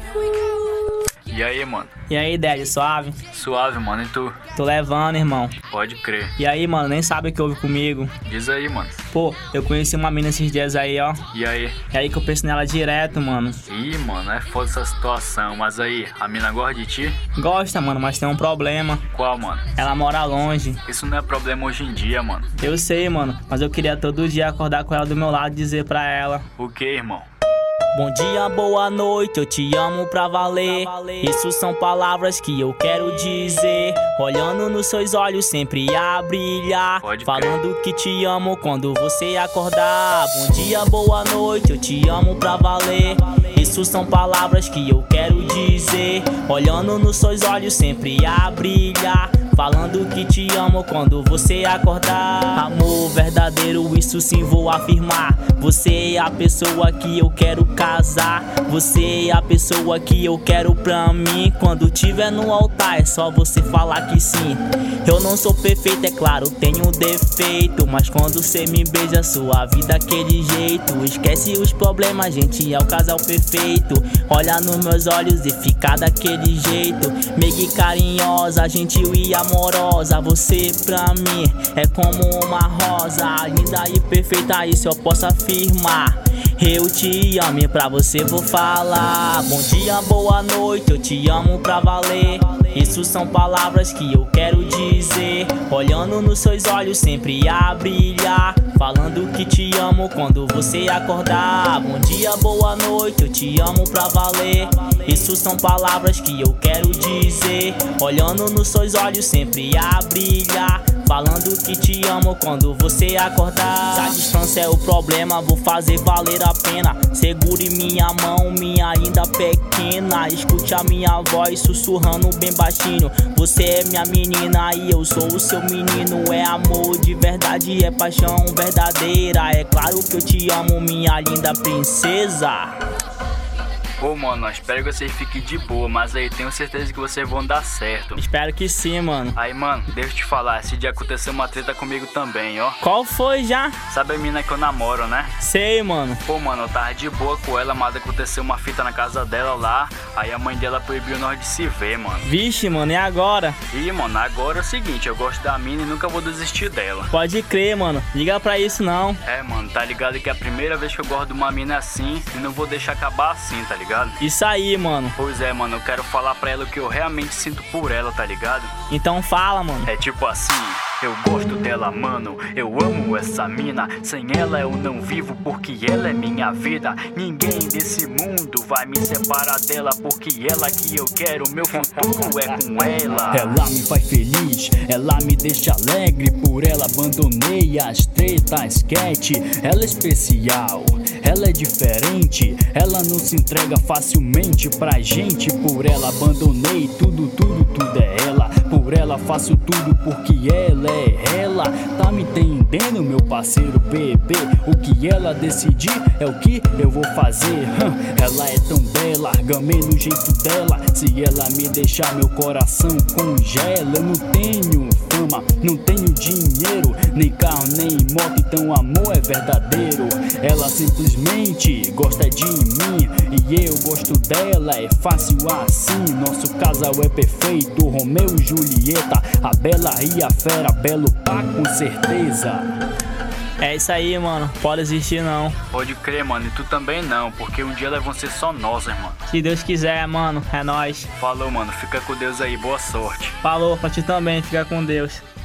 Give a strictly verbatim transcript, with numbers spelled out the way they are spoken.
E aí, mano? E aí, Dad, suave? Suave, mano, e tu? Tô levando, irmão. Pode crer. E aí, mano, nem sabe o que houve comigo. Diz aí, mano. Pô, eu conheci uma mina esses dias aí, ó. E aí? E aí que eu penso nela direto, mano. Ih, mano, é foda essa situação. Mas aí, a mina gosta de ti? Gosta, mano, mas tem um problema. Qual, mano? Ela mora longe. Isso não é problema hoje em dia, mano. Eu sei, mano, mas eu queria todo dia acordar com ela do meu lado e dizer pra ela: O que, irmão? bom dia, boa noite, eu te amo pra valer. Isso são palavras que eu quero dizer. Olhando nos seus olhos sempre a brilhar. Pode falando que te amo quando você acordar. Bom dia, boa noite, eu te amo pra valer. Isso são palavras que eu quero dizer. Olhando nos seus olhos sempre a brilhar. Falando que te amo quando você acordar. Amor verdadeiro, isso sim vou afirmar. Você é a pessoa que eu quero casar. Você é a pessoa que eu quero pra mim. Quando tiver no altar é só você falar que sim. Eu não sou perfeito, é claro, tenho defeito. Mas quando cê me beija, sua vida aquele jeito. Esquece os problemas, gente, é o casal perfeito. Olha nos meus olhos e fica daquele jeito. Meiga carinhosa, gentil e amorosa. Você pra mim é como uma rosa, linda e perfeita, isso eu posso afirmar. Eu te amo e pra você vou falar. Bom dia, boa noite, eu te amo pra valer. Isso são palavras que eu quero dizer. Olhando nos seus olhos sempre a brilhar. Falando que te amo quando você acordar. Bom dia, boa noite, eu te amo pra valer. Isso são palavras que eu quero dizer. Olhando nos seus olhos sempre a brilhar. Falando que te amo quando você acordar. Se a distância é o problema, vou fazer valer a pena. Segure minha mão, minha linda pequena. Escute a minha voz sussurrando bem baixinho. Você é minha menina e eu sou o seu menino. É amor de verdade, é paixão verdadeira. É claro que eu te amo, minha linda princesa. Ô, mano, espero que vocês fiquem de boa, mas aí tenho certeza que vocês vão dar certo. Espero que sim, mano. Aí, mano, deixa eu te falar, esse dia aconteceu uma treta comigo também, ó. Qual foi já? Sabe a mina que eu namoro, né? Sei, mano. Pô, mano, eu tava de boa com ela, mas aconteceu uma fita na casa dela lá. Aí a mãe dela proibiu nós de se ver, mano. Vixe, mano, e agora? Ih, mano, agora é o seguinte, eu gosto da mina e nunca vou desistir dela. Pode crer, mano, liga pra isso não. É, mano, tá ligado que é a primeira vez que eu gosto de uma mina assim e não vou deixar acabar assim, tá ligado? Isso aí, mano. Pois é, mano, eu quero falar pra ela o que eu realmente sinto por ela, tá ligado? Então fala, mano. É tipo assim, eu gosto dela, mano, eu amo essa mina. Sem ela eu não vivo porque ela é minha vida. Ninguém desse mundo vai me separar dela, porque ela que eu quero, meu futuro é com ela. Ela me faz feliz, ela me deixa alegre. Por ela abandonei as tretas, cat. Ela é especial, ela é diferente. Ela não se entrega facilmente pra gente. Por ela abandonei tudo, tudo, tudo é ela. Por ela faço tudo porque ela é ela. Tá me entendendo, meu parceiro bebê? O que ela decidir é o que eu vou fazer. hum, Ela é tão bela, gamei no jeito dela. Se ela me deixar, meu coração congela. Eu não tenho fama, não tenho dinheiro, nem carro, nem moto, então amor é verdadeiro. Ela simplesmente gosta de mim e eu gosto dela, é fácil assim. Nosso casal é perfeito, Romeu e Julieta, a bela e a fera, belo pá com certeza. É isso aí, mano, pode existir não. Pode crer, mano, e tu também não, porque um dia elas vão ser só nossas, mano. Se Deus quiser, mano, é nóis. Falou, mano, fica com Deus aí, boa sorte. Falou, pra ti também, fica com Deus.